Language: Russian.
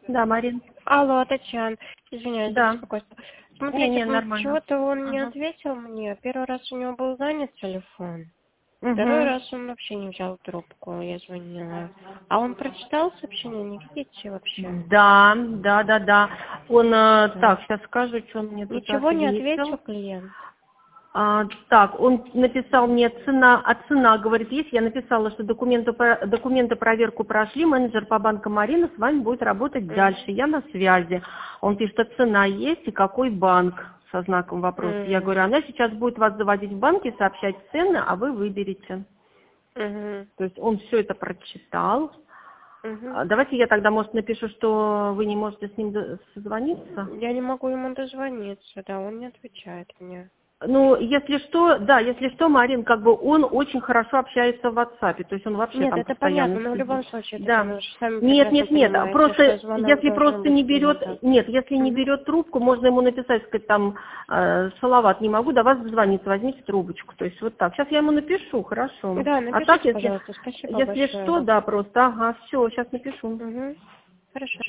Да, Марин. Алло, Татьяна, извиняюсь за Да. беспокойство. Не, Смотрите, нормально. чего-то он не Угу. ответил мне. Первый раз у него был занят телефон. Второй Угу. раз он вообще не взял трубку, я звонила. А он прочитал сообщение, не видите вообще? Да. Он, Да. так, сейчас скажу, что он мне тут Ничего не ответил ответил. клиент? Так, он написал мне цена, говорит, есть. Я написала, что документы проверку прошли, менеджер по банкам Марина с вами будет работать дальше. Я на связи. Он пишет, что цена есть и какой банк со знаком вопроса. Я говорю, она сейчас будет вас заводить в банк и сообщать цены, а вы выберете. То есть он все это прочитал. Давайте я тогда, может, напишу, что вы не можете с ним созвониться. Я не могу ему дозвониться, да, он не отвечает мне. Ну, если что, Марин, как бы он очень хорошо общается в WhatsApp, то есть он вообще Нет, там это постоянно понятно, но в сидит. любом случае, Да. Татьяна, вы же сами Нет, прекрасно понимаете, что просто, звонок если должен просто быть не принят. берет, если не берет трубку, можно ему написать, сказать там, Салават, не могу до вас дозвониться, возьмите трубочку, то есть вот так. Сейчас я ему напишу, хорошо. Да, А так, напишите, пожалуйста, спасибо если большое. что, да, просто, ага, все, сейчас напишу. Хорошо.